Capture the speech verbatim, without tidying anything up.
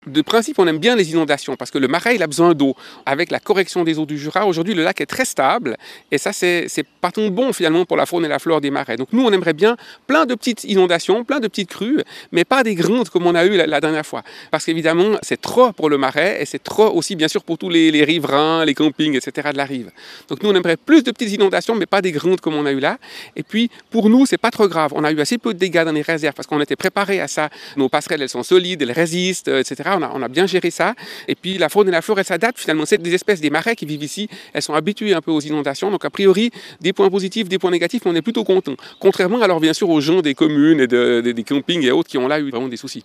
De principe, on aime bien les inondations parce que le Marais, il a besoin d'eau. Avec la correction des eaux du Jura, aujourd'hui, le lac est très stable et ça, c'est pas tant bon finalement pour la faune et la flore des marais. Donc nous, on aimerait bien plein de petites inondations, plein de petites crues, mais pas des grandes comme on a eu la, la dernière fois. Parce qu'évidemment, c'est trop pour le Marais et c'est trop aussi, bien sûr, pour tous les, les riverains, les campings, et cetera de la rive. Donc nous, on aimerait plus de petites inondations, mais pas des grandes comme on a eu là. Et puis, pour nous, c'est pas trop grave. On a eu assez peu de dégâts dans les réserves parce qu'on était préparé à ça. Nos passerelles, elles sont solides, elles résistent, et cetera. On a, on a bien géré ça. Et puis la faune et la flore, elles s'adaptent finalement. C'est des espèces des marais qui vivent ici. Elles sont habituées un peu aux inondations. Donc a priori, des points positifs, des points négatifs, mais on est plutôt content. Contrairement alors bien sûr aux gens des communes et de, de, des campings et autres qui ont là eu vraiment des soucis.